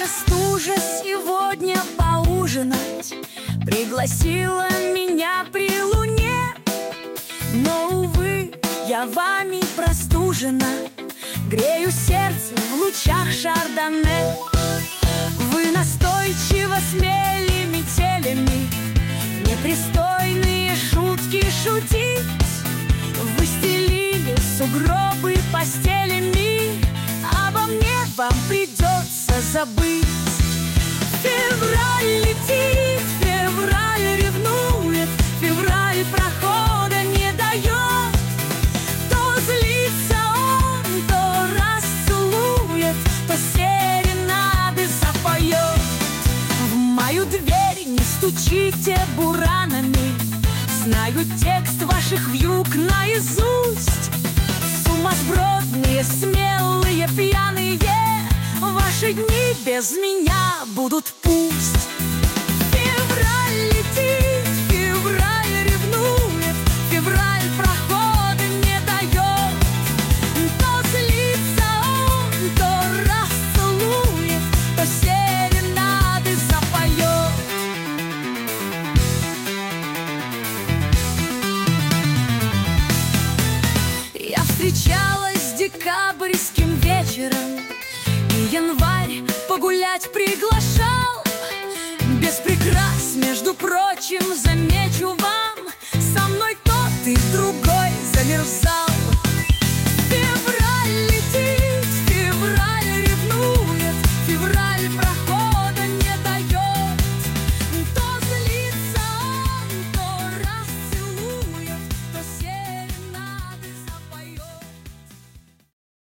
стужа сегодня поужинать пригласила меня при луне. Но, увы, я вами простужена, грею сердце в лучах шардоне. Вы настойчиво смели метелями непристойные шутки шутить. Вы стелили сугробы постелями, обо мне вам придется забыть. Февраль летит, февраль ревнует, февраль прохода не дает. То злится он, то расцелует, то серенады запоет. В мою дверь не стучите буранами, знаю текст ваших вьюг наизусть. Сумасбродные, смелые, пьяные, ваши дни без меня будут пусть. Февраль летит, февраль ревнует, февраль прохода не дает. То злится он, то расцелует, то серенады запоет. Я встречалась с декабрьским вечером, и январь погулять приглашал. Без прикрас, между прочим, замечу вам, со мной тот и другой